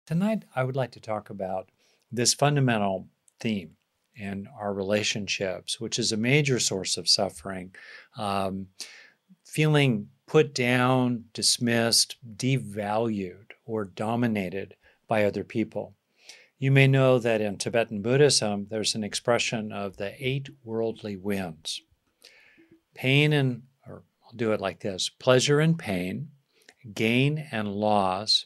Tonight, I would like to talk about this fundamental theme in our relationships, which is a major source of suffering. Um, Feeling put down, dismissed, devalued, or dominated by other people. You may know that in Tibetan Buddhism, there's an expression of the eight worldly winds. Pain and, or I'll do it like this, pleasure and pain, gain and loss,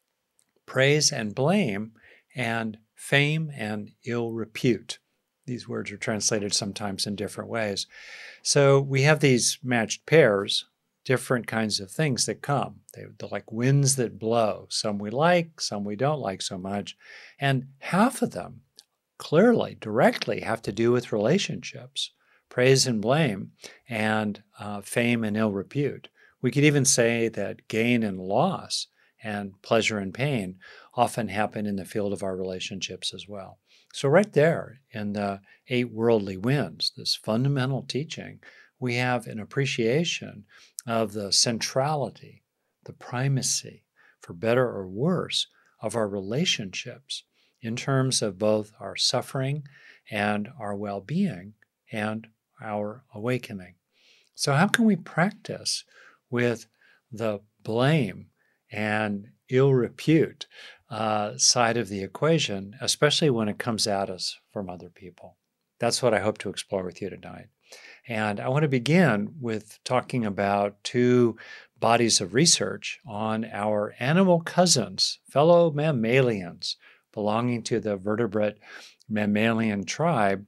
praise and blame, and fame and ill repute. These words are translated sometimes in different ways. So we have these matched pairs, different kinds of things that come. They're like winds that blow. Some we like, some we don't like so much. And half of them clearly, directly have to do with relationships, praise and blame, and fame and ill repute. We could even say that gain and loss and pleasure and pain often happen in the field of our relationships as well. So, right there in the eight worldly winds, this fundamental teaching, we have an appreciation of the centrality, the primacy, for better or worse, of our relationships in terms of both our suffering and our well being and our awakening. So, how can we practice with the blame and ill repute side of the equation, especially when it comes at us from other people? That's what I hope to explore with you tonight. And I want to begin with talking about two bodies of research on our animal cousins, fellow mammalians belonging to the vertebrate mammalian tribe,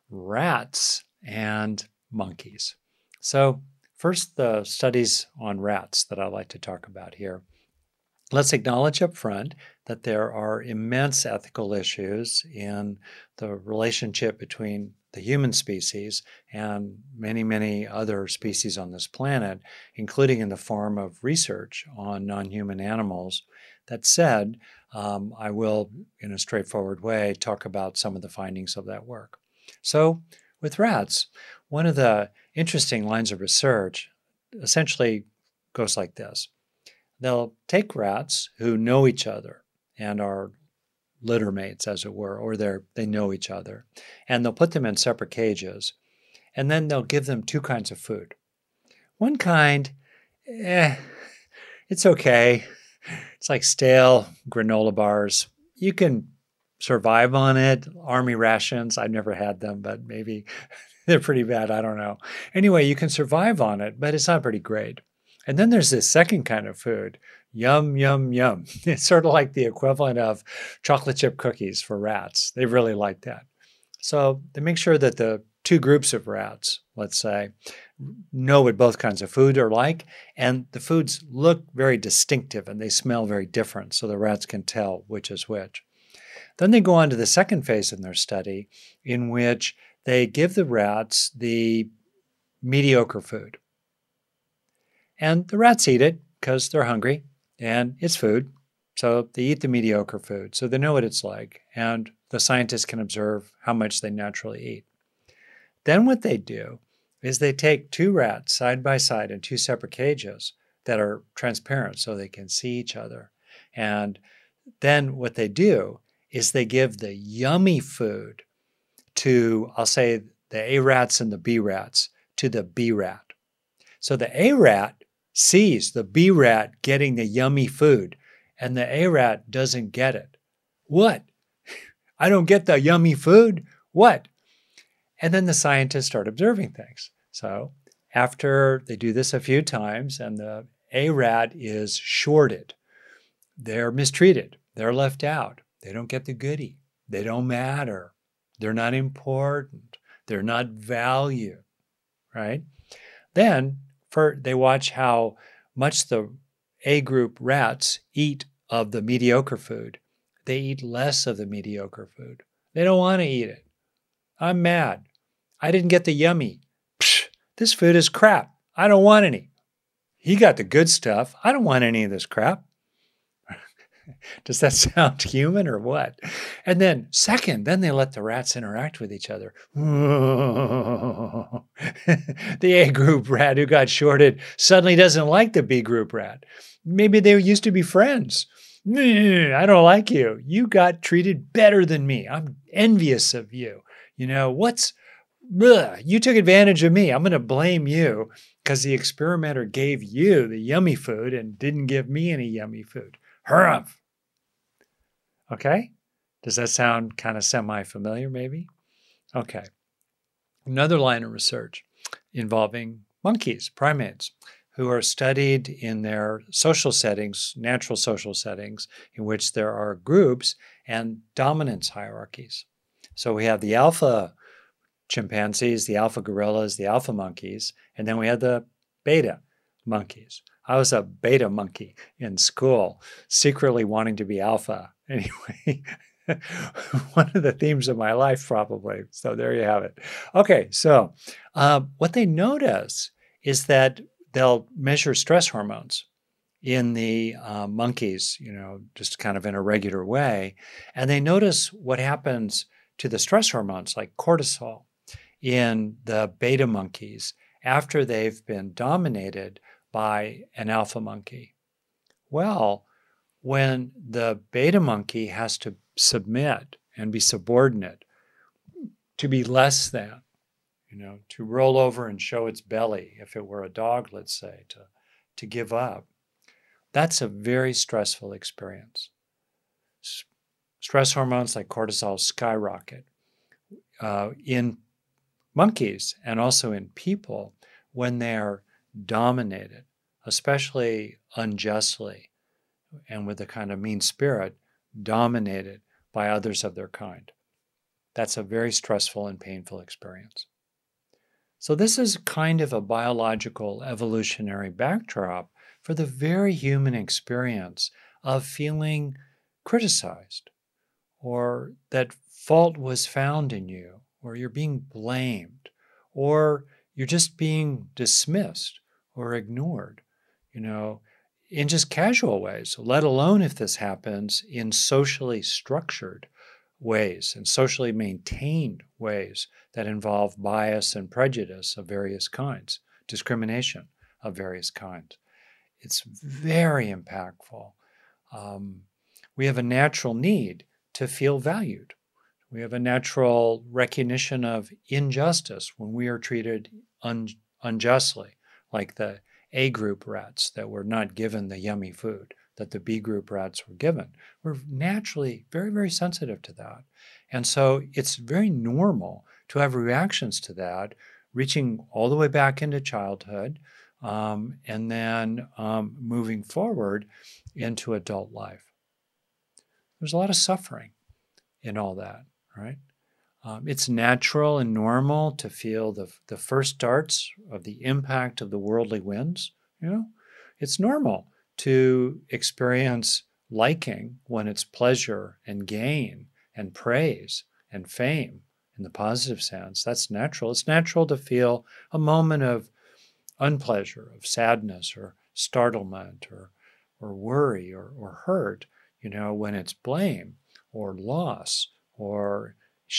rats and monkeys. So, first, the studies on rats that I'd like to talk about here. Let's acknowledge up front that there are immense ethical issues in the relationship between the human species and many, many other species on this planet, including in the form of research on non-human animals. That said, I will, in a straightforward way, talk about some of the findings of that work. So, with rats, one of the interesting lines of research essentially goes like this. They'll take rats who know each other and are litter mates, as it were, or they know each other, and they'll put them in separate cages, and then they'll give them two kinds of food. One kind, it's okay. It's like stale granola bars. You can survive on it. Army rations, I've never had them, but maybe they're pretty bad. I don't know. Anyway, you can survive on it, but it's not pretty great. And then there's this second kind of food, yum, yum, yum. It's sort of like the equivalent of chocolate chip cookies for rats. They really like that. So they make sure that the two groups of rats, let's say, know what both kinds of food are like, and the foods look very distinctive and they smell very different, so the rats can tell which is which. Then they go on to the second phase in their study, in which they give the rats the mediocre food. And the rats eat it because they're hungry and it's food. So they eat the mediocre food. So they know what it's like. And the scientists can observe how much they naturally eat. Then what they do is they take two rats side by side in two separate cages that are transparent so they can see each other. And then what they do is they give the yummy food to, I'll say, the A rats and the B rats, to the B rat. So the A rat sees the B rat getting the yummy food, and the A rat doesn't get it. What? I don't get the yummy food? What? And then the scientists start observing things. So after they do this a few times and the A rat is shorted, they're mistreated, they're left out, they don't get the goodie, they don't matter, they're not important, they're not valued, right? Then they watch how much the A group rats eat of the mediocre food. They eat less of the mediocre food. They don't want to eat it. I'm mad. I didn't get the yummy. Psh, this food is crap. I don't want any. He got the good stuff. I don't want any of this crap. Does that sound human or what? And then second, then they let the rats interact with each other. The A group rat who got shorted suddenly doesn't like the B group rat. Maybe they used to be friends. I don't like you. You got treated better than me. I'm envious of you. You know, you took advantage of me. I'm going to blame you because the experimenter gave you the yummy food and didn't give me any yummy food. Humph. Okay? Does that sound kind of semi-familiar, maybe? Okay. Another line of research involving monkeys, primates, who are studied in their social settings, natural social settings, in which there are groups and dominance hierarchies. So we have the alpha chimpanzees, the alpha gorillas, the alpha monkeys, and then we have the beta monkeys. I was a beta monkey in school, secretly wanting to be alpha. Anyway, one of the themes of my life, probably. So there you have it. Okay, so what they notice is that they'll measure stress hormones in the monkeys, just kind of in a regular way. And they notice what happens to the stress hormones like cortisol in the beta monkeys after they've been dominated by an alpha monkey. Well, when the beta monkey has to submit and be subordinate, to be less than, to roll over and show its belly, if it were a dog, let's say, to give up, that's a very stressful experience. Stress hormones like cortisol skyrocket in monkeys and also in people when they're dominated, especially unjustly and with a kind of mean spirit, dominated by others of their kind. That's a very stressful and painful experience. So this is kind of a biological evolutionary backdrop for the very human experience of feeling criticized, or that fault was found in you, or you're being blamed, or you're just being dismissed or ignored, in just casual ways, let alone if this happens in socially structured ways and socially maintained ways that involve bias and prejudice of various kinds, discrimination of various kinds. It's very impactful. We have a natural need to feel valued. We have a natural recognition of injustice when we are treated unjustly, like the A group rats that were not given the yummy food that the B group rats were given. We're naturally very, very sensitive to that. And so it's very normal to have reactions to that, reaching all the way back into childhood, and then moving forward into adult life. There's a lot of suffering in all that, right? It's natural and normal to feel the first darts of the impact of the worldly winds. It's normal to experience liking when it's pleasure and gain and praise and fame in the positive sense. That's natural. It's natural to feel a moment of unpleasure, of sadness or startlement or worry or hurt, when it's blame or loss or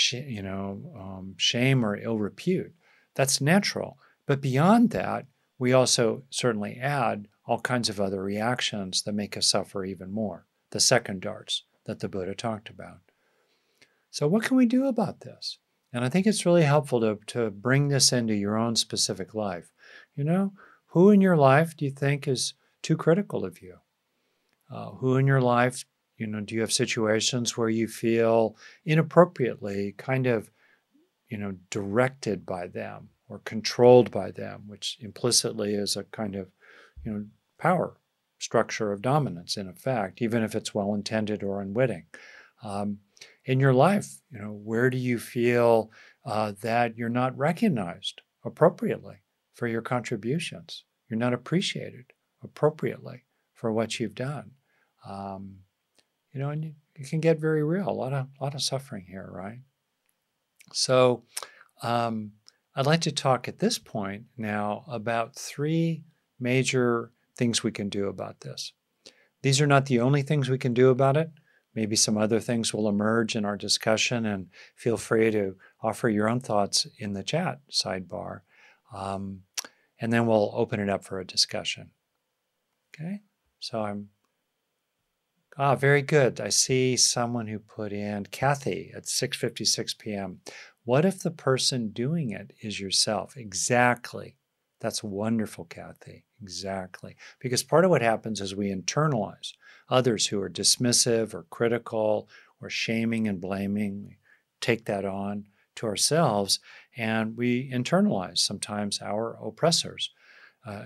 shame or ill repute. That's natural. But beyond that, we also certainly add all kinds of other reactions that make us suffer even more, the second darts that the Buddha talked about. So what can we do about this? And I think it's really helpful to bring this into your own specific life. Who in your life do you think is too critical of you? Who in your life, do you have situations where you feel inappropriately kind of, directed by them or controlled by them, which implicitly is a kind of, power structure of dominance in effect, even if it's well-intended or unwitting. In your life, where do you feel that you're not recognized appropriately for your contributions? You're not appreciated appropriately for what you've done. And it can get very real. A lot of suffering here, right? So I'd like to talk at this point now about 3 major things we can do about this. These are not the only things we can do about it. Maybe some other things will emerge in our discussion, and feel free to offer your own thoughts in the chat sidebar. And then we'll open it up for a discussion. Okay, so I'm Very good. I see someone who put in Kathy at 6:56 p.m. What if the person doing it is yourself? Exactly. That's wonderful, Kathy. Exactly. Because part of what happens is we internalize others who are dismissive or critical or shaming and blaming. We take that on to ourselves and we internalize sometimes our oppressors. Uh,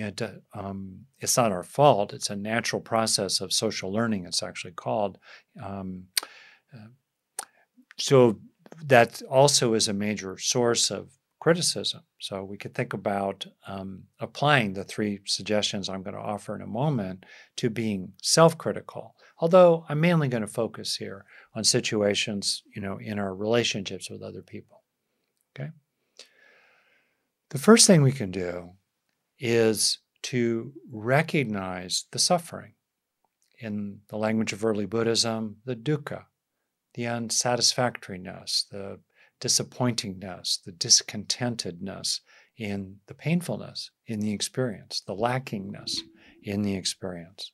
it's not our fault. It's a natural process of social learning, it's actually called. Um, uh, so that also is a major source of criticism. So we could think about applying the three suggestions I'm going to offer in a moment to being self-critical. Although I'm mainly going to focus here on situations, in our relationships with other people. Okay. The first thing we can do is to recognize the suffering. In the language of early Buddhism, the dukkha, the unsatisfactoriness, the disappointingness, the discontentedness in the painfulness in the experience, the lackingness in the experience.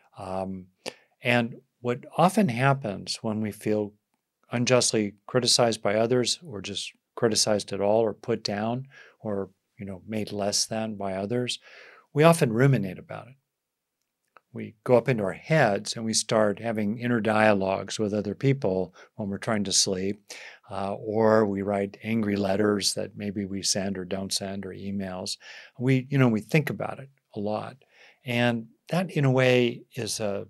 And what often happens when we feel unjustly criticized by others or just criticized at all or put down or made less than by others, we often ruminate about it. We go up into our heads and we start having inner dialogues with other people when we're trying to sleep, or we write angry letters that maybe we send or don't send, or emails. We think about it a lot, and that in a way is a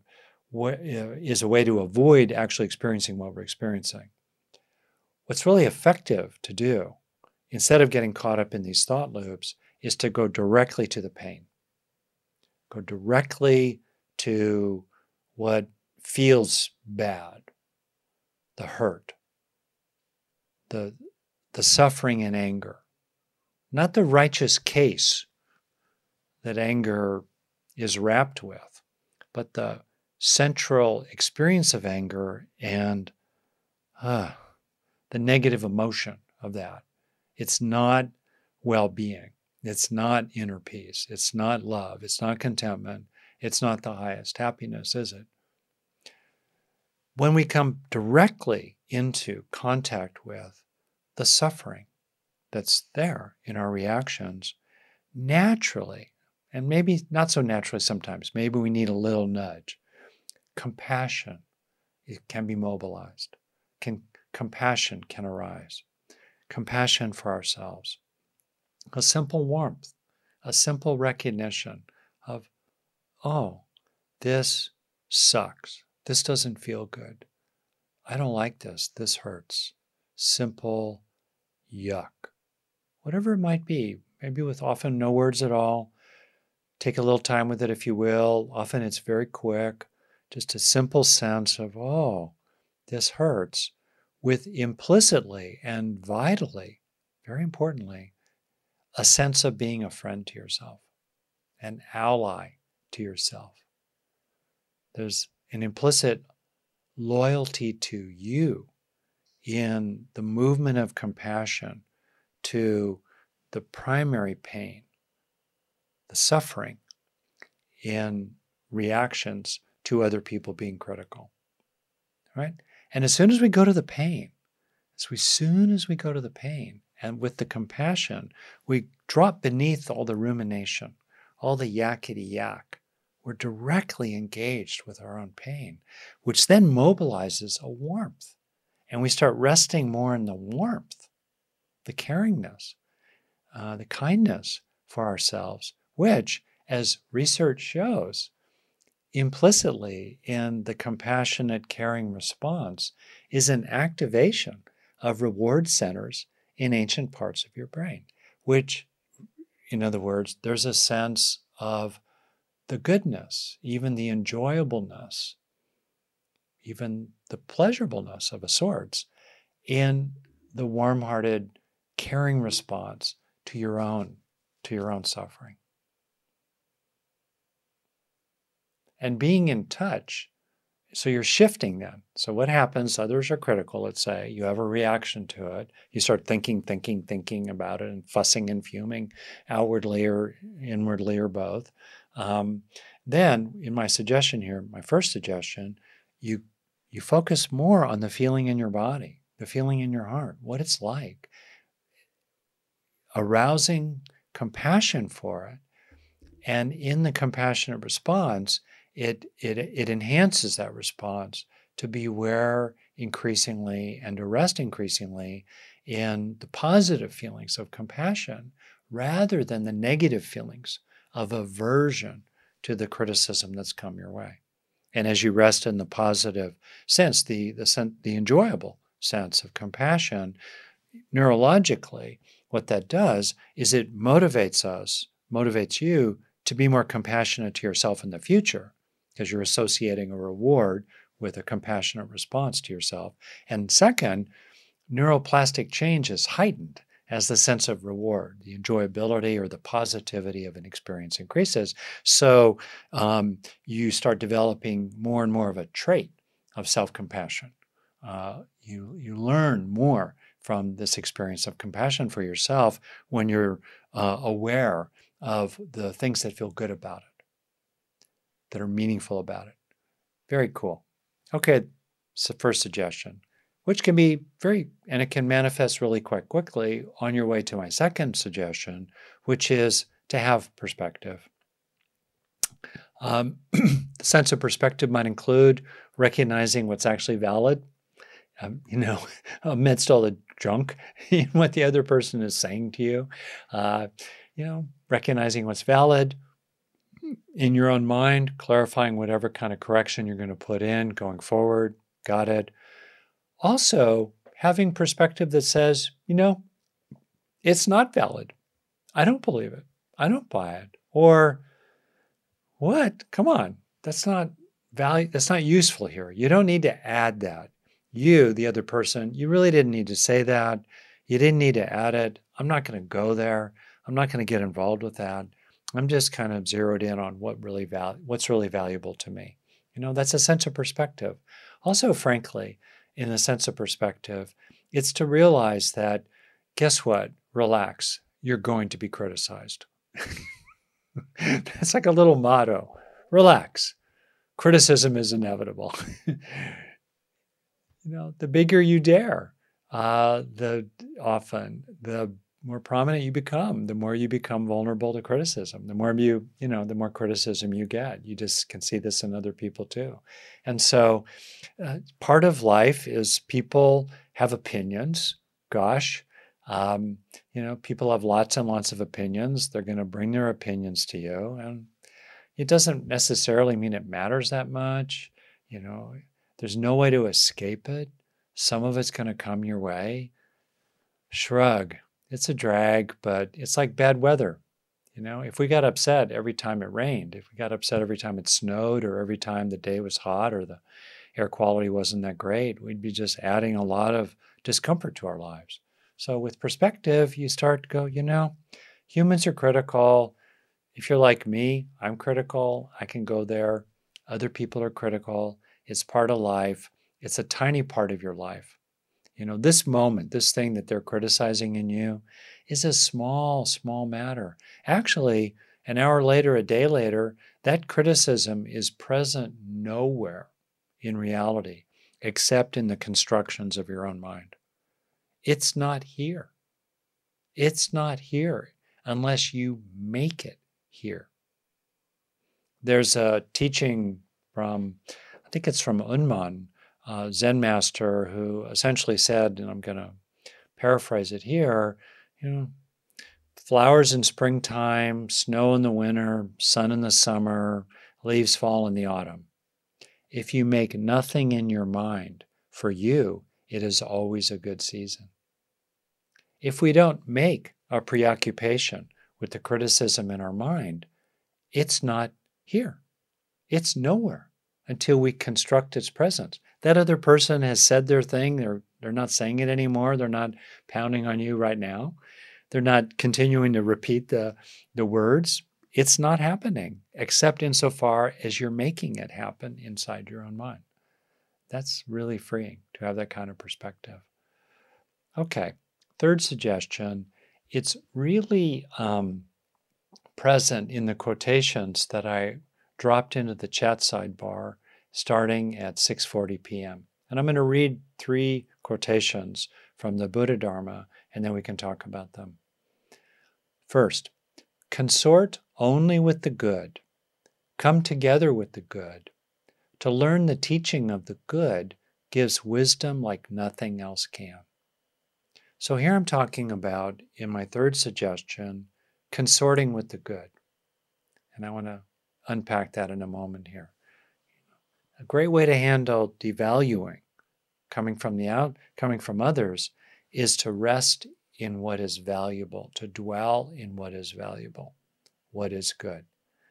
way to avoid actually experiencing what we're experiencing. What's really effective to do, instead of getting caught up in these thought loops, is to go directly to the pain. Go directly to what feels bad, the hurt, the suffering and anger, not the righteous case that anger is wrapped with, but the central experience of anger and the negative emotion of that. It's not well-being. It's not inner peace. It's not love. It's not contentment. It's not the highest happiness, is it? When we come directly into contact with the suffering that's there in our reactions, naturally, and maybe not so naturally sometimes, maybe we need a little nudge, compassion, it can be mobilized. Compassion can arise. Compassion for ourselves. A simple warmth, a simple recognition of, oh, this sucks. This doesn't feel good. I don't like this. This hurts. Simple yuck. Whatever it might be, maybe with often no words at all. Take a little time with it if you will. Often it's very quick. Just a simple sense of, oh, this hurts, with implicitly and vitally, very importantly, a sense of being a friend to yourself, an ally to yourself. There's an implicit loyalty to you in the movement of compassion to the primary pain, the suffering in reactions to other people being critical, right? And as soon as we go to the pain, and with the compassion, we drop beneath all the rumination, all the yakety yak. We're directly engaged with our own pain, which then mobilizes a warmth. And we start resting more in the warmth, the caringness, the kindness for ourselves, which, as research shows, implicitly in the compassionate, caring response is an activation of reward centers in ancient parts of your brain, which, in other words, there's a sense of the goodness, even the enjoyableness, even the pleasurableness of a sorts in the warm-hearted, caring response to your own suffering. And being in touch, so you're shifting then. So what happens? Others are critical, let's say. You have a reaction to it. You start thinking about it and fussing and fuming outwardly or inwardly or both. Um, then, in my suggestion here, my first suggestion, you focus more on the feeling in your body, the feeling in your heart, what it's like, arousing compassion for it. And in the compassionate response, it enhances that response to be aware increasingly and to rest increasingly in the positive feelings of compassion rather than the negative feelings of aversion to the criticism that's come your way. And as you rest in the positive sense, the enjoyable sense of compassion, neurologically, what that does is it motivates you to be more compassionate to yourself in the future because you're associating a reward with a compassionate response to yourself. And second, neuroplastic change is heightened as the sense of reward, the enjoyability or the positivity of an experience increases. So you start developing more and more of a trait of self-compassion. You learn more from this experience of compassion for yourself when you're aware of the things that feel good about it, that are meaningful about it. Very cool. Okay, so first suggestion, which can be and it can manifest really quite quickly on your way to my second suggestion, which is to have perspective. The sense of perspective might include recognizing what's actually valid, amidst all the junk in what the other person is saying to you, recognizing what's valid in your own mind, clarifying whatever kind of correction you're going to put in going forward. Got it. Also, having perspective that says, it's not valid. I don't believe it. I don't buy it. Or, what? Come on. That's not value. That's not useful here. You don't need to add that. You, the other person, you really didn't need to say that. You didn't need to add it. I'm not going to go there. I'm not going to get involved with that. I'm just kind of zeroed in on what's really valuable to me. That's a sense of perspective. Also, frankly, in a sense of perspective, it's to realize that, guess what? Relax. You're going to be criticized. That's like a little motto. Relax. Criticism is inevitable. The bigger you dare, the more prominent you become, the more you become vulnerable to criticism, the more criticism you get. You just can see this in other people too. And so part of life is people have opinions. Gosh, people have lots and lots of opinions. They're going to bring their opinions to you. And it doesn't necessarily mean it matters that much. There's no way to escape it. Some of it's going to come your way. Shrug. It's a drag, but it's like bad weather. If we got upset every time it rained, if we got upset every time it snowed, or every time the day was hot or the air quality wasn't that great, we'd be just adding a lot of discomfort to our lives. So with perspective, you start to go, humans are critical. If you're like me, I'm critical. I can go there. Other people are critical. It's part of life. It's a tiny part of your life. This moment, this thing that they're criticizing in you is a small, small matter. Actually, an hour later, a day later, that criticism is present nowhere in reality except in the constructions of your own mind. It's not here. It's not here unless you make it here. There's a teaching from, I think it's from Unman, Zen master, who essentially said, and I'm going to paraphrase it here, flowers in springtime, snow in the winter, sun in the summer, leaves fall in the autumn. If you make nothing in your mind for you, it is always a good season. If we don't make a preoccupation with the criticism in our mind, it's not here. It's nowhere until we construct its presence. That other person has said their thing. They're not saying it anymore. They're not pounding on you right now. They're not continuing to repeat the words. It's not happening, except insofar as you're making it happen inside your own mind. That's really freeing to have that kind of perspective. Okay, third suggestion, it's really present in the quotations that I dropped into the chat sidebar starting at 6:40 p.m. And I'm going to read 3 quotations from the Buddha Dharma, and then we can talk about them. First, consort only with the good. Come together with the good. To learn the teaching of the good gives wisdom like nothing else can. So here I'm talking about, in my 3rd suggestion, consorting with the good. And I want to unpack that in a moment here. A great way to handle devaluing coming from others is to rest in what is valuable, to dwell in what is valuable, what is good.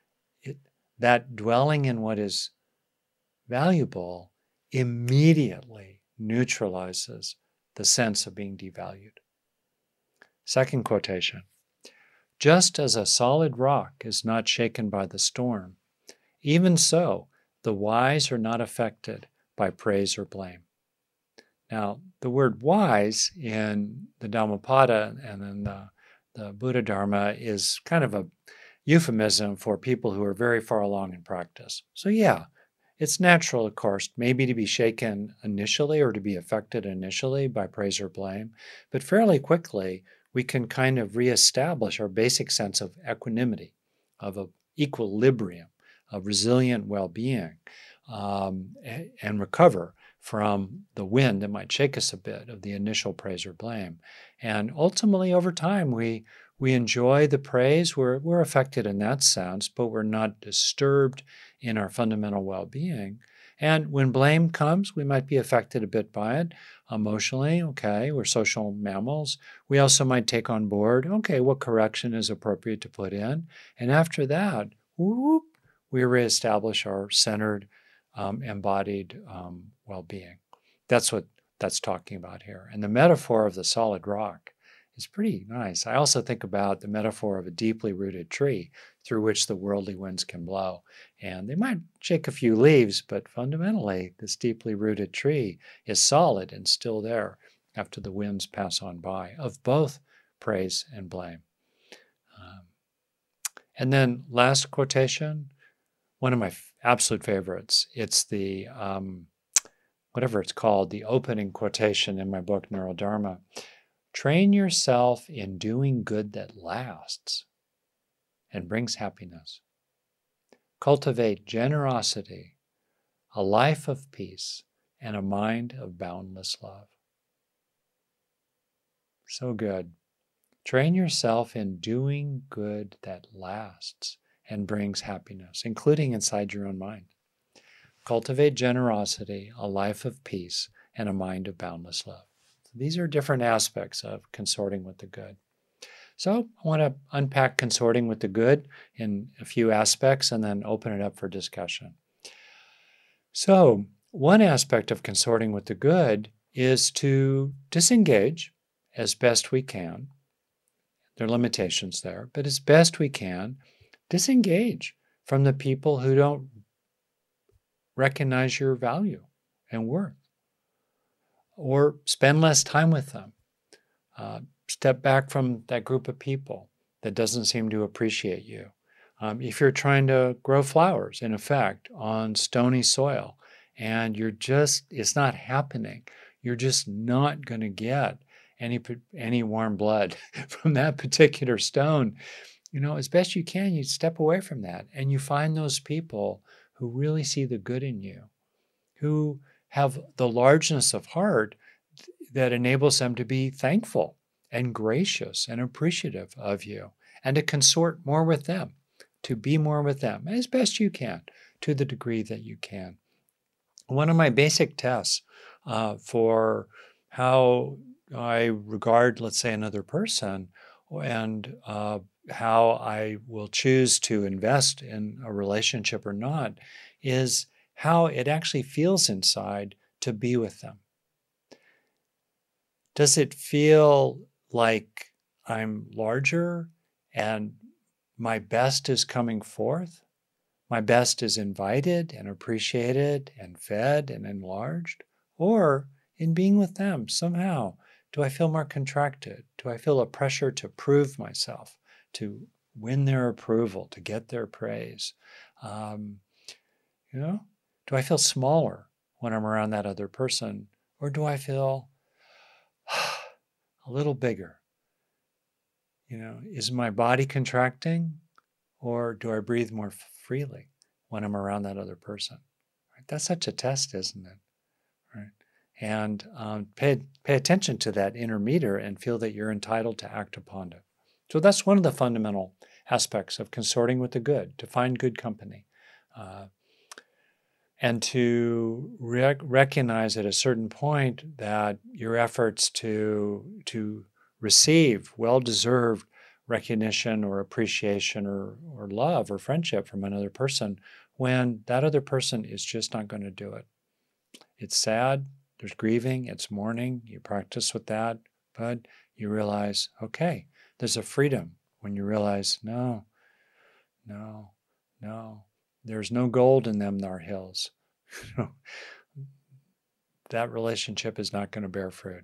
That dwelling in what is valuable immediately neutralizes the sense of being devalued. Second quotation, just as a solid rock is not shaken by the storm, even so, the wise are not affected by praise or blame. Now, the word wise in the Dhammapada and in the Buddha Dharma is kind of a euphemism for people who are very far along in practice. So yeah, it's natural, of course, maybe to be shaken initially or to be affected initially by praise or blame, but fairly quickly we can kind of reestablish our basic sense of equanimity, of an equilibrium, of resilient well-being, and recover from the wind that might shake us a bit of the initial praise or blame. And ultimately, over time, we enjoy the praise. We're affected in that sense, but we're not disturbed in our fundamental well-being. And when blame comes, we might be affected a bit by it emotionally. Okay, we're social mammals. We also might take on board, okay, what correction is appropriate to put in. And after that, whoop, we reestablish our centered, embodied well-being. That's what that's talking about here. And the metaphor of the solid rock is pretty nice. I also think about the metaphor of a deeply rooted tree through which the worldly winds can blow. And they might shake a few leaves, but fundamentally, this deeply rooted tree is solid and still there after the winds pass on by, of both praise and blame. And then last quotation, one of my absolute favorites. It's the, whatever it's called, the opening quotation in my book, Neurodharma. Train yourself in doing good that lasts and brings happiness. Cultivate generosity, a life of peace, and a mind of boundless love. So good. Train yourself in doing good that lasts and brings happiness, including inside your own mind. Cultivate generosity, a life of peace, and a mind of boundless love. These are different aspects of consorting with the good. So I want to unpack consorting with the good in a few aspects and then open it up for discussion. So one aspect of consorting with the good is to disengage as best we can. There are limitations there, but as best we can, disengage from the people who don't recognize your value and worth. Or spend less time with them. Step back from that group of people that doesn't seem to appreciate you. If you're trying to grow flowers, in effect, on stony soil, and it's not happening, you're just not going to get any warm blood from that particular stone. As best you can, you step away from that, and you find those people who really see the good in you, who have the largeness of heart that enables them to be thankful and gracious and appreciative of you, and to consort more with them, to be more with them as best you can, to the degree that you can. One of my basic tests for how I regard, let's say, another person and how I will choose to invest in a relationship or not is how it actually feels inside to be with them. Does it feel like I'm larger and my best is coming forth? My best is invited and appreciated and fed and enlarged? Or in being with them, somehow, do I feel more contracted? Do I feel a pressure to prove myself, to win their approval, to get their praise? You know, do I feel smaller when I'm around that other person, or do I feel a little bigger? Is my body contracting, or do I breathe more freely when I'm around that other person? Right? That's such a test, isn't it? Right? And pay attention to that inner meter and feel that you're entitled to act upon it. So that's one of the fundamental aspects of consorting with the good, to find good company. And to recognize at a certain point that your efforts to receive well-deserved recognition or appreciation or love or friendship from another person, when that other person is just not going to do it. It's sad, there's grieving, it's mourning, you practice with that, but you realize, okay, there's a freedom when you realize, no, there's no gold in them thar hills. That relationship is not going to bear fruit.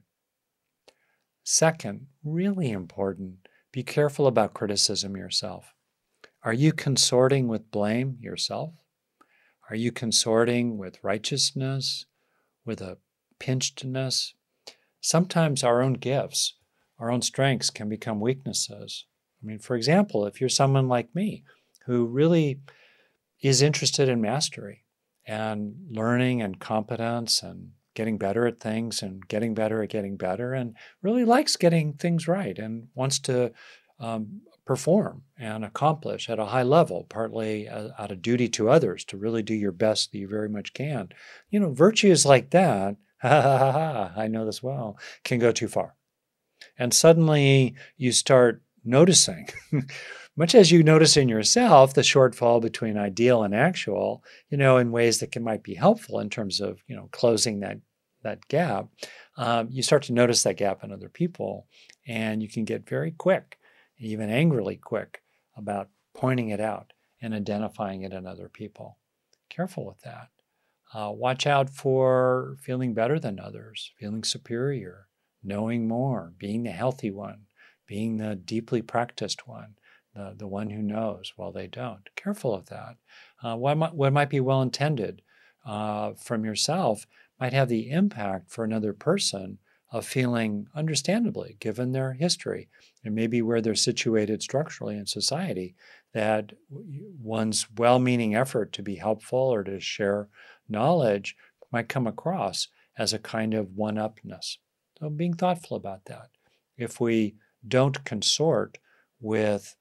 Second, really important, be careful about criticism yourself. Are you consorting with blame yourself? Are you consorting with righteousness, with a pinchedness? Sometimes our own gifts, our own strengths can become weaknesses. I mean, for example, if you're someone like me who really is interested in mastery and learning and competence and getting better at things and getting better at getting better, and really likes getting things right and wants to perform and accomplish at a high level, partly out of duty to others, to really do your best that you very much can. Virtues like that, I know this well, can go too far. And suddenly you start noticing, much as you notice in yourself, the shortfall between ideal and actual, in ways that might be helpful in terms of, closing that gap. You start to notice that gap in other people, and you can get very quick, even angrily quick, about pointing it out and identifying it in other people. Careful with that. Watch out for feeling better than others, feeling superior, knowing more, being the healthy one, being the deeply practiced one, the one who knows while they don't. Careful of that. What might be well-intended from yourself might have the impact for another person of feeling, understandably, given their history and maybe where they're situated structurally in society, that one's well-meaning effort to be helpful or to share knowledge might come across as a kind of one-upness. So being thoughtful about that. If we don't consort with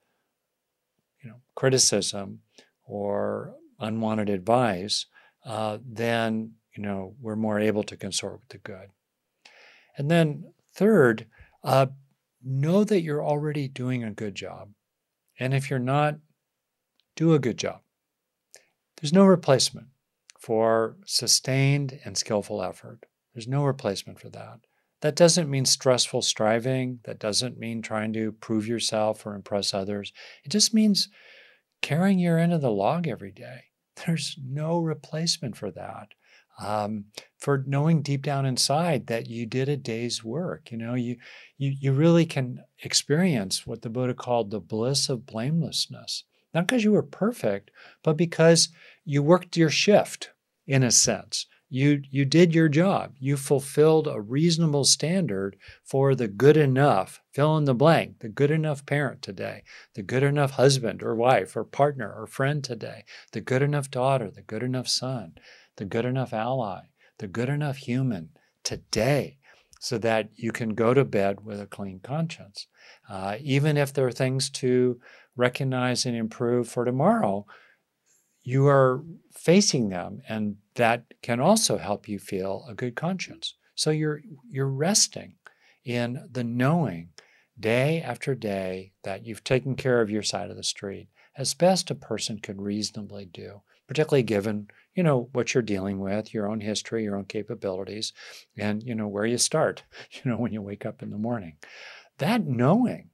criticism or unwanted advice, then we're more able to consort with the good. And then third, know that you're already doing a good job. And if you're not, do a good job. There's no replacement for sustained and skillful effort. There's no replacement for that. That doesn't mean stressful striving. That doesn't mean trying to prove yourself or impress others. It just means carrying your end of the log every day. There's no replacement for that. For knowing deep down inside that you did a day's work. You really can experience what the Buddha called the bliss of blamelessness. Not because you were perfect, but because you worked your shift, in a sense. You did your job. You fulfilled a reasonable standard for the good enough, fill in the blank, the good enough parent today, the good enough husband or wife or partner or friend today, the good enough daughter, the good enough son, the good enough ally, the good enough human today, so that you can go to bed with a clean conscience. Even if there are things to recognize and improve for tomorrow, you are facing them, and that can also help you feel a good conscience. So you're resting in the knowing day after day that you've taken care of your side of the street as best a person could reasonably do, particularly given what you're dealing with, your own history, your own capabilities, and where you start, when you wake up in the morning. That knowing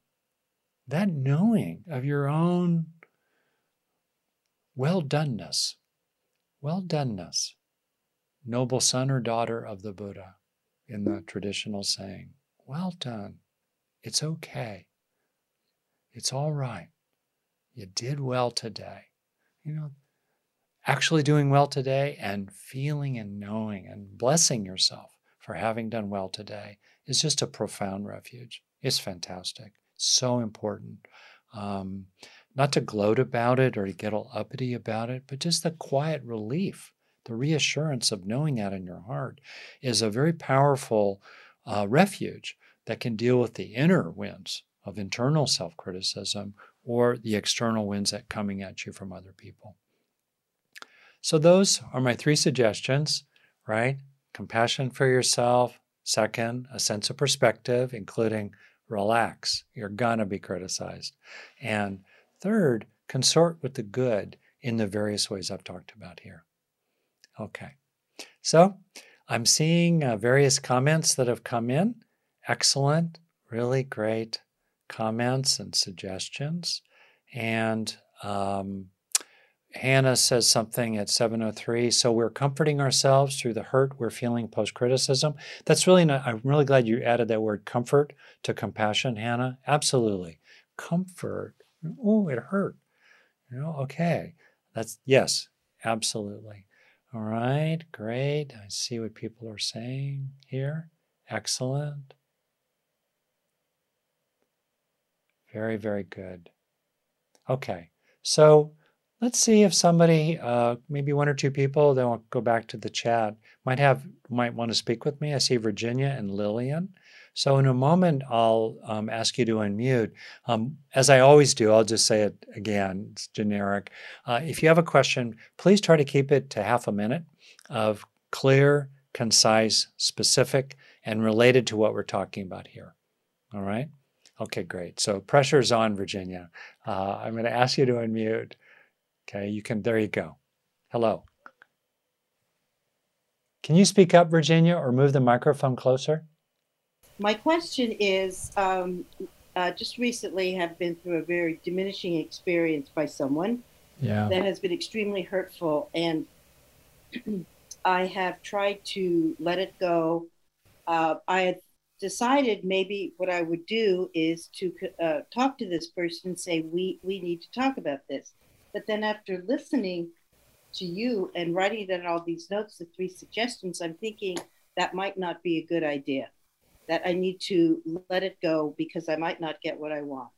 of your own well-doneness, noble son or daughter of the Buddha, in the traditional saying, well done, it's okay, it's all right, You did well today. You know, actually doing well today and feeling and knowing and blessing yourself for having done well today is just a profound refuge. It's fantastic. So important. Not to gloat about it or to get all uppity about it, but just the quiet relief, the reassurance of knowing that in your heart is a very powerful refuge that can deal with the inner winds of internal self-criticism or the external winds that coming at you from other people. So those are my 3 suggestions, right? Compassion for yourself. Second, a sense of perspective, including relax. You're gonna be criticized. And third, consort with the good in the various ways I've talked about here. Okay. So I'm seeing various comments that have come in. Excellent, really great comments and suggestions. And Hannah says something at 7:03. So we're comforting ourselves through the hurt we're feeling post-criticism. That's really not, I'm really glad you added that word comfort to compassion, Hannah. Absolutely. Comfort. Oh, it hurt. Okay. That's, yes, absolutely. All right, great. I see what people are saying here. Excellent. Very, very good. Okay, so let's see if somebody, maybe 1 or 2 people, then we'll go back to the chat, might want to speak with me. I see Virginia and Lillian. So in a moment, I'll ask you to unmute. As I always do, I'll just say it again, it's generic. If you have a question, please try to keep it to half a minute of clear, concise, specific, and related to what we're talking about here. All right? Okay, great. So pressure's on, Virginia. I'm going to ask you to unmute. Okay, you can, there you go. Hello. Can you speak up, Virginia, or move the microphone closer? My question is, just recently have been through a very diminishing experience by someone that has been extremely hurtful, and I have tried to let it go. I had decided maybe what I would do is to talk to this person and say, we need to talk about this. But then after listening to you and writing down all these notes, the 3 suggestions, I'm thinking that might not be a good idea, that I need to let it go because I might not get what I want.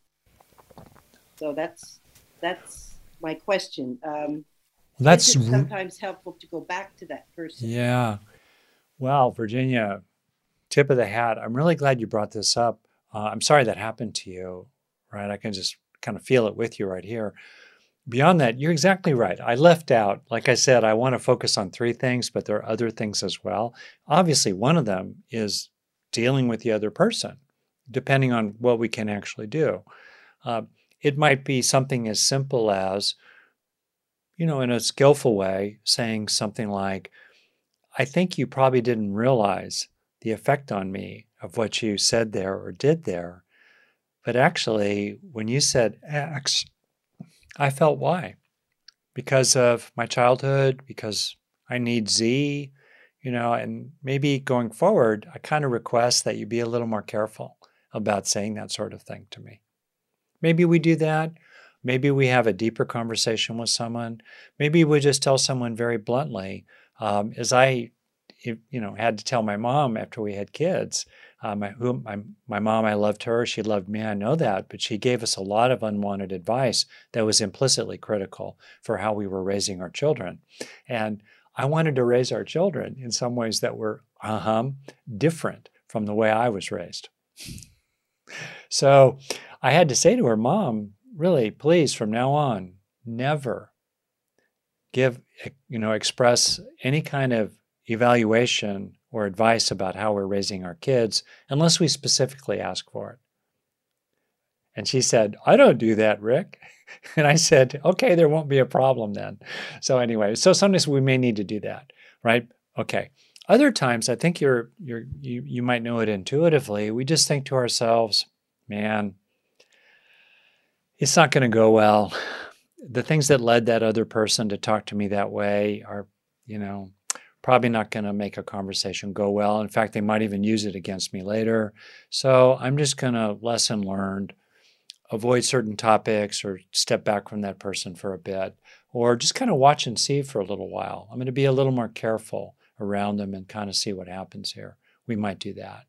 So that's my question. That's sometimes helpful to go back to that person. Yeah. Well, Virginia, tip of the hat. I'm really glad you brought this up. I'm sorry that happened to you, right? I can just kind of feel it with you right here. Beyond that, you're exactly right. I left out, like I said, I want to focus on 3 things, but there are other things as well. Obviously, one of them is dealing with the other person, depending on what we can actually do. It might be something as simple as, in a skillful way, saying something like, I think you probably didn't realize the effect on me of what you said there or did there. But actually, when you said X, I felt Y because of my childhood, because I need Z, and maybe going forward, I kind of request that you be a little more careful about saying that sort of thing to me. Maybe we do that. Maybe we have a deeper conversation with someone. Maybe we just tell someone very bluntly, as I had to tell my mom after we had kids. My mom, I loved her. She loved me. I know that. But she gave us a lot of unwanted advice that was implicitly critical for how we were raising our children. And I wanted to raise our children in some ways that were different from the way I was raised. So I had to say to her, Mom, really, please, from now on, never express any kind of evaluation or advice about how we're raising our kids unless we specifically ask for it. And she said, I don't do that, Rick. And I said, okay, there won't be a problem then. So anyway, so sometimes we may need to do that, right? Okay. Other times, I think you might know it intuitively. We just think to ourselves, man, it's not going to go well. The things that led that other person to talk to me that way are, probably not going to make a conversation go well. In fact, they might even use it against me later. So I'm just going to lesson learned. avoid certain topics or step back from that person for a bit, or just kind of watch and see for a little while. I'm going to be a little more careful around them and kind of see what happens here. We might do that.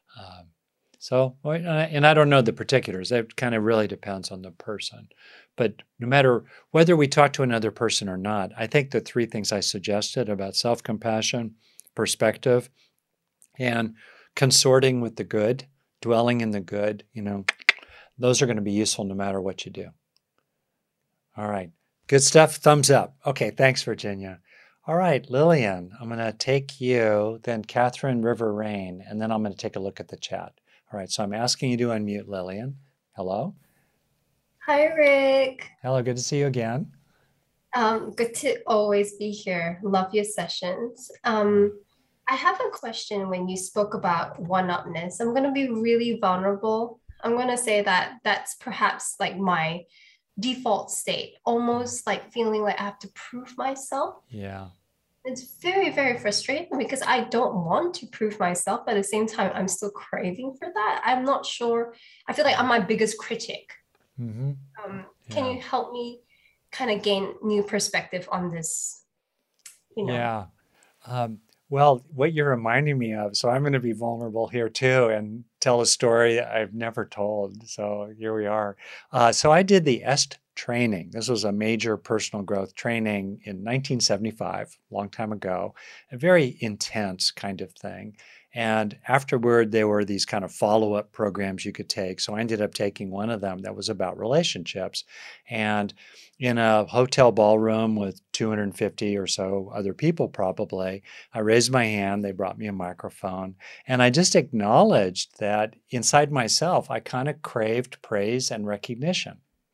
And I don't know the particulars. That kind of really depends on the person. But no matter whether we talk to another person or not, I think the three things I suggested about self-compassion, perspective, and consorting with the good, dwelling in the good, those are going to be useful no matter what you do. All right. Good stuff. Thumbs up. Okay. Thanks, Virginia. All right, Lillian, I'm going to take you, then Catherine River Rain, and then I'm going to take a look at the chat. All right, so I'm asking you to unmute Lillian. Hello. Hi, Rick. Hello, good to see you again. Good to always be here. Love your sessions. I have a question when you spoke about one-upness. I'm going to be really vulnerable. I'm going to say that that's perhaps like my default state, almost like feeling like I have to prove myself. Yeah. It's very, very frustrating because I don't want to prove myself, but at the same time, I'm still craving for that. I'm not sure. I feel like I'm my biggest critic. Mm-hmm. Can you help me kind of gain new perspective on this? Yeah. Well, what you're reminding me of, so I'm going to be vulnerable here too and tell a story I've never told. So here we are. So I did the EST training. This was a major personal growth training in 1975, a long time ago, a very intense kind of thing. And afterward, there were these kind of follow-up programs you could take. So I ended up taking one of them that was about relationships. And in a hotel ballroom with 250 or so other people probably, I raised my hand, they brought me a microphone, and I just acknowledged that inside myself, I kind of craved praise and recognition.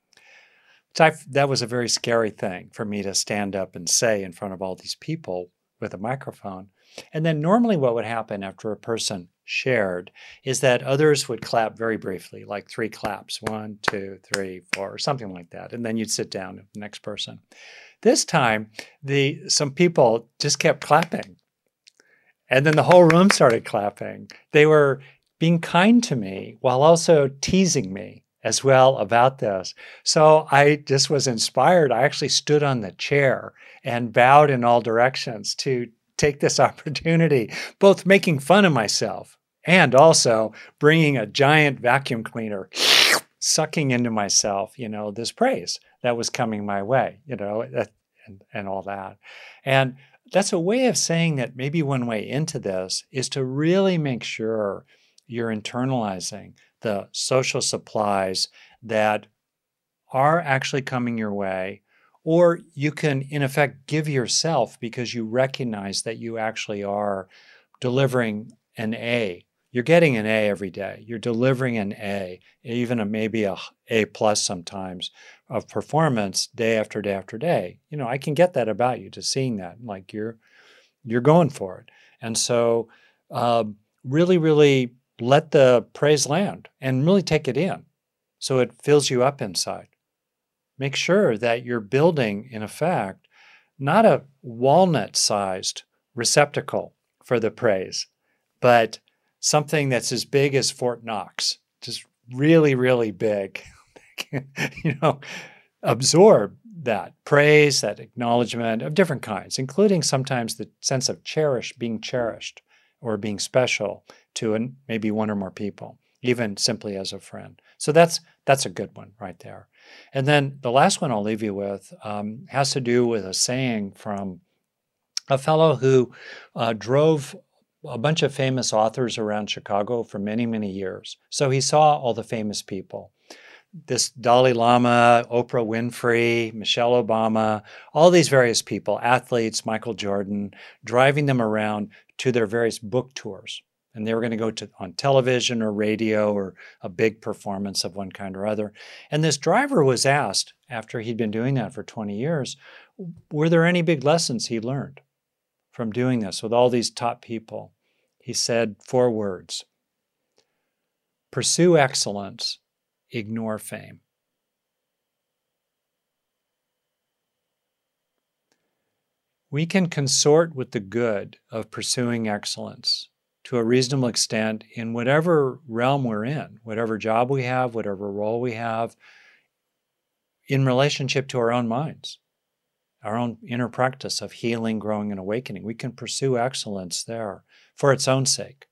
That was a very scary thing for me to stand up and say in front of all these people with a microphone. And then normally what would happen after a person shared is that others would clap very briefly, like 3 claps, 1, 2, 3, 4, or something like that. And then you'd sit down with the next person. This time, some people just kept clapping. And then the whole room started clapping. They were being kind to me while also teasing me as well about this. So I just was inspired. I actually stood on the chair and bowed in all directions to take this opportunity, both making fun of myself and also bringing a giant vacuum cleaner, sucking into myself, this praise that was coming my way, and all that. And that's a way of saying that maybe one way into this is to really make sure you're internalizing the social supplies that are actually coming your way, or you can, in effect, give yourself because you recognize that you actually are delivering an A. You're getting an A every day. You're delivering an A, even maybe a A plus sometimes of performance day after day after day. I can get that about you, just seeing that, like you're going for it. And so really, really let the praise land and really take it in so it fills you up inside. Make sure that you're building, in effect, not a walnut-sized receptacle for the praise, but something that's as big as Fort Knox, just really, really big. Absorb that praise, that acknowledgement of different kinds, including sometimes the sense of being cherished or being special to maybe one or more people, even simply as a friend. So that's a good one right there. And then the last one I'll leave you with has to do with a saying from a fellow who drove a bunch of famous authors around Chicago for many, many years. So he saw all the famous people. This Dalai Lama, Oprah Winfrey, Michelle Obama, all these various people, athletes, Michael Jordan, driving them around to their various book tours. And they were going to go on television or radio or a big performance of one kind or other. And this driver was asked, after he'd been doing that for 20 years, were there any big lessons he learned from doing this with all these top people? He said 4 words: pursue excellence, ignore fame. We can consort with the good of pursuing excellence to a reasonable extent in whatever realm we're in, whatever job we have, whatever role we have, in relationship to our own minds, our own inner practice of healing, growing, and awakening. We can pursue excellence there for its own sake.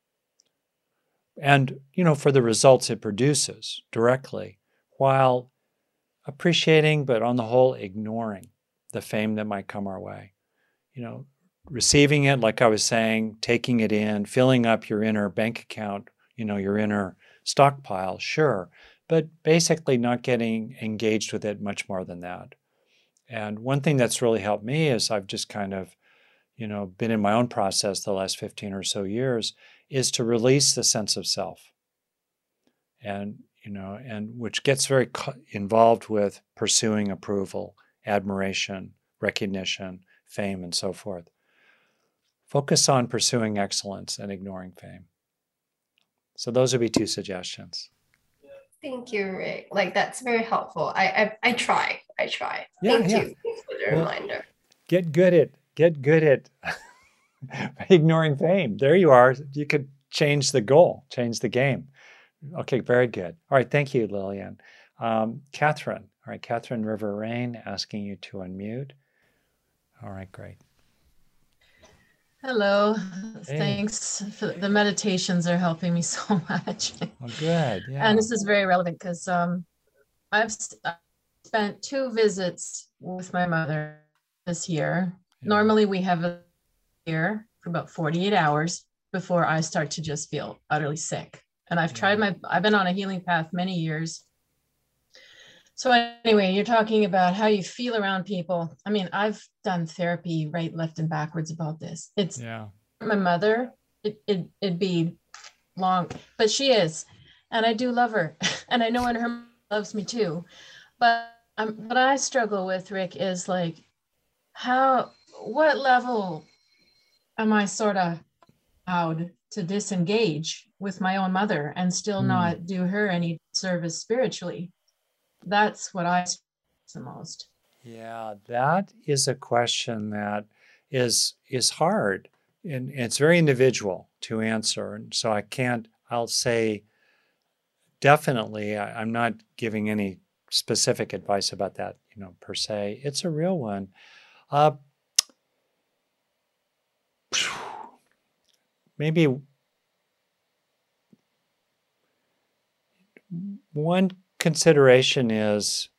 And, for the results it produces directly, while appreciating, but on the whole, ignoring the fame that might come our way. Receiving it, like I was saying, taking it in, filling up your inner bank account, your inner stockpile, sure, but basically not getting engaged with it much more than that. And one thing that's really helped me is I've just kind of, been in my own process the last 15 or so years, is to release the sense of self. And which gets very involved with pursuing approval, admiration, recognition, fame, and so forth. Focus on pursuing excellence and ignoring fame. So those would be 2 suggestions. Thank you, Rick. That's very helpful. I try. Yeah, Thank you for the reminder. Get good at ignoring fame. There you are. You could change the goal, change the game. Okay, very good. All right, thank you, Lillian. Catherine. All right, Catherine River Rain, asking you to unmute. All right, great. Hello. Hey. Thanks. The meditations are helping me so much. Oh, good. Yeah. And this is very relevant because I've spent 2 visits with my mother this year. Yeah. Normally we have a year for about 48 hours before I start to just feel utterly sick. And I've I've been on a healing path many years. So anyway, you're talking about how you feel around people. I mean, I've done therapy right, left, and backwards about this. It's my mother. It'd be long, but she is, and I do love her, and I know when her mom loves me too. But what I struggle with, Rick, is what level am I sort of allowed to disengage with my own mother and still not do her any service spiritually? That's what I struggle the most. Yeah, that is a question that is hard, and it's very individual to answer. And so I'll say definitely, I'm not giving any specific advice about that, per se. It's a real one. Maybe one consideration is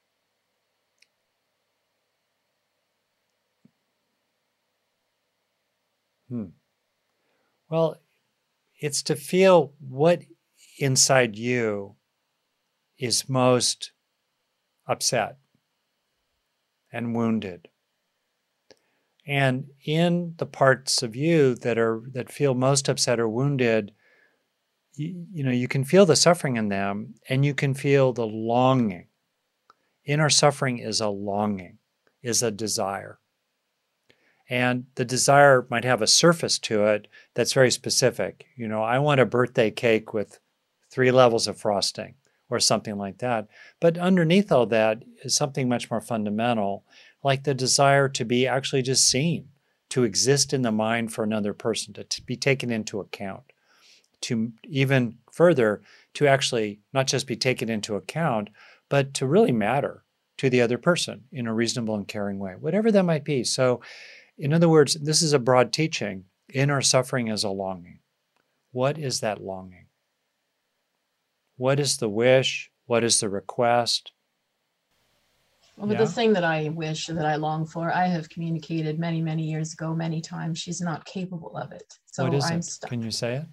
well, it's to feel what inside you is most upset and wounded. And in the parts of you that feel most upset or wounded, you can feel the suffering in them, and you can feel the longing. Inner suffering is a longing, is a desire. And the desire might have a surface to it that's very specific. I want a birthday cake with 3 levels of frosting or something like that. But underneath all that is something much more fundamental, like the desire to be actually just seen, to exist in the mind for another person, to be taken into account. To even further, to actually not just be taken into account, but to really matter to the other person in a reasonable and caring way, whatever that might be. So, in other words, this is a broad teaching. Inner suffering is a longing. What is that longing? What is the wish? What is the request? Well, but the thing that I wish, that I long for, I have communicated many, many years ago, many times. She's not capable of it. So what is I'm it? stuck. Can you say it?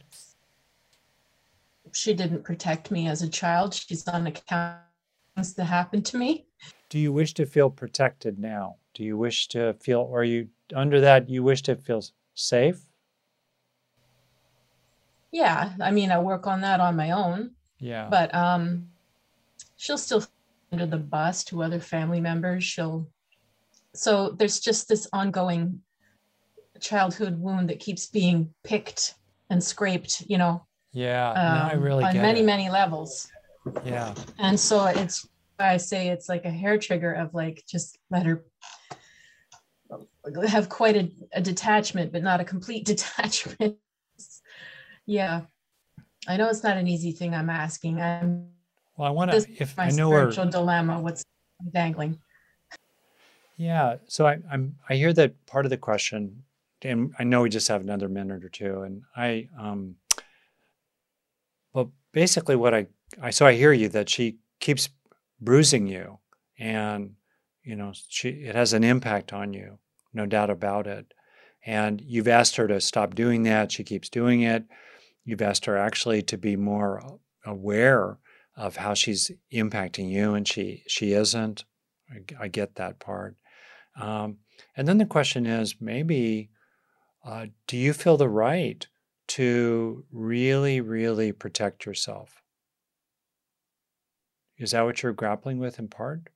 She didn't protect me as a child. She's on account of things that happened to me. Do you wish to feel protected now? Do you wish to feel, or you under that, you wish to feel safe? Yeah, I mean, I work on that on my own. Yeah. But she'll still under the bus to other family members. So there's just this ongoing childhood wound that keeps being picked and scraped, Yeah, no, I really on get many, it. many levels. Yeah. And so I say it's like a hair trigger of just let her have quite a detachment, but not a complete detachment. Yeah. I know it's not an easy thing I'm asking. Well, I want This to, is if my I know her, spiritual dilemma. What's dangling? yeah. So I hear that part of the question, and I know we just have another minute or two, and well, basically what so I hear you that she keeps bruising you, and it has an impact on you, no doubt about it. And you've asked her to stop doing that. She keeps doing it. You've asked her actually to be more aware of how she's impacting you, and she isn't. I get that part. And then the question is maybe, do you feel the right to really, really protect yourself? Is that what you're grappling with in part?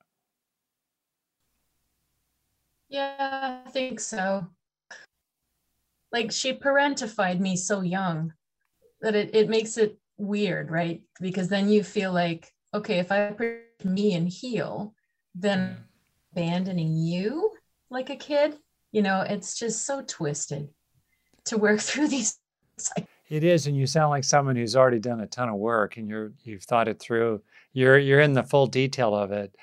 Yeah, I think so. Like she parentified me so young that it makes it weird, right? Because then you feel like, okay, if I protect me and heal, then abandoning you like a kid, it's just so twisted to work through these. It is, and you sound like someone who's already done a ton of work, and you've thought it through. You're in the full detail of it.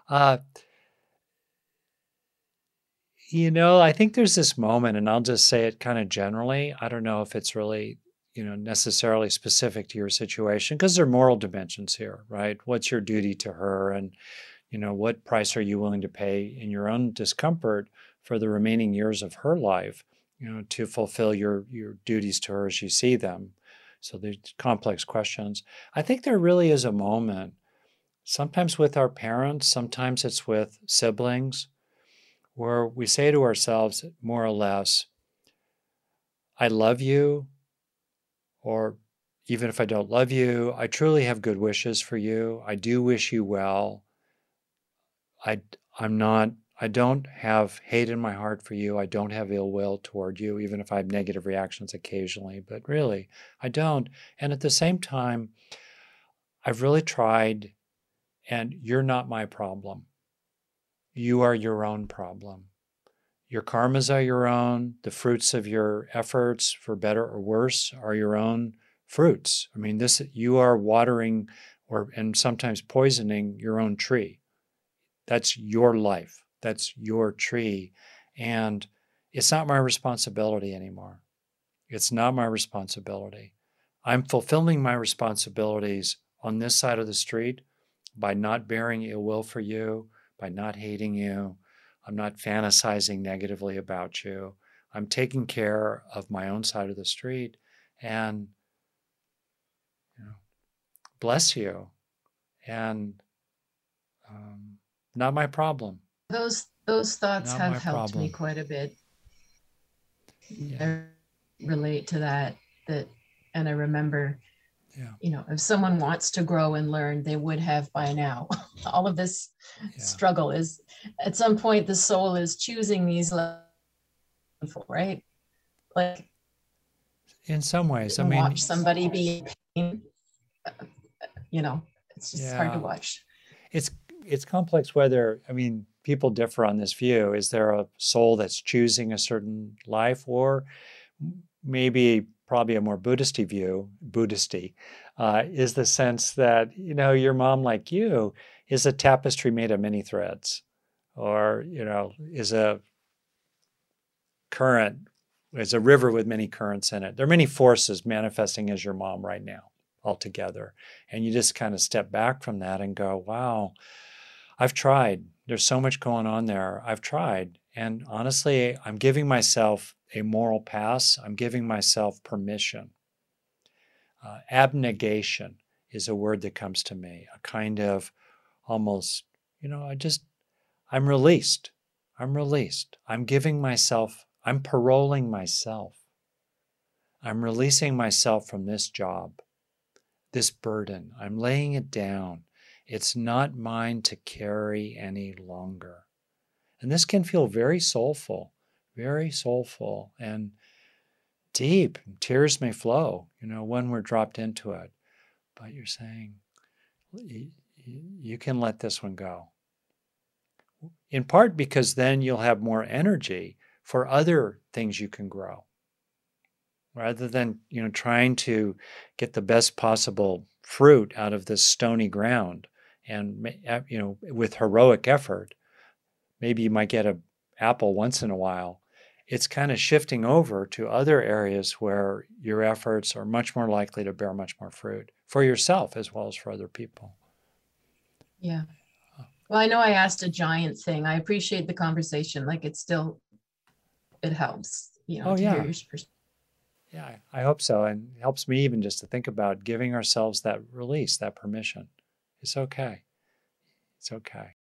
I think there's this moment, and I'll just say it kind of generally. I don't know if it's really, necessarily specific to your situation, because there are moral dimensions here, right? What's your duty to her, and what price are you willing to pay in your own discomfort for the remaining years of her life, to fulfill your duties to her as you see them. So there's complex questions. I think there really is a moment, sometimes with our parents, sometimes it's with siblings, where we say to ourselves, more or less, I love you, or even if I don't love you, I truly have good wishes for you. I do wish you well. I don't have hate in my heart for you. I don't have ill will toward you, even if I have negative reactions occasionally, but really, I don't. And at the same time, I've really tried, and you're not my problem. You are your own problem. Your karmas are your own. The fruits of your efforts, for better or worse, are your own fruits. I mean, you are watering and sometimes poisoning your own tree. That's your life. That's your tree. And it's not my responsibility anymore. It's not my responsibility. I'm fulfilling my responsibilities on this side of the street by not bearing ill will for you, by not hating you. I'm not fantasizing negatively about you. I'm taking care of my own side of the street, and bless you. And not my problem. Those thoughts Not have my helped problem. me quite a bit. Yeah. I relate to that, and I remember, if someone wants to grow and learn, they would have by now. All of this struggle is, at some point, the soul is choosing these levels, right? Like, in some ways, I mean, mean, watch somebody be, it's just hard to watch. It's complex whether, I mean, people differ on this view. Is there a soul that's choosing a certain life, or maybe probably a more Buddhisty view, is the sense that, your mom, like you, is a tapestry made of many threads, or, is a current, is a river with many currents in it. There are many forces manifesting as your mom right now altogether. And you just kind of step back from that and go, wow, I've tried. There's so much going on there. I've tried. And honestly, I'm giving myself a moral pass. I'm giving myself permission. Abnegation is a word that comes to me, a kind of almost, I'm released. I'm released. I'm giving myself, I'm paroling myself. I'm releasing myself from this job, this burden. I'm laying it down. It's not mine to carry any longer. And this can feel very soulful and deep. Tears may flow, when we're dropped into it. But you're saying, you can let this one go. In part because then you'll have more energy for other things you can grow. rather than, trying to get the best possible fruit out of this stony ground and, with heroic effort, maybe you might get an apple once in a while. It's kind of shifting over to other areas where your efforts are much more likely to bear much more fruit for yourself as well as for other people. Yeah. Well, I know I asked a giant thing. I appreciate the conversation. Like it helps, to hear your perspective. Yeah, I hope so. And it helps me even just to think about giving ourselves that release, that permission. It's okay. It's okay.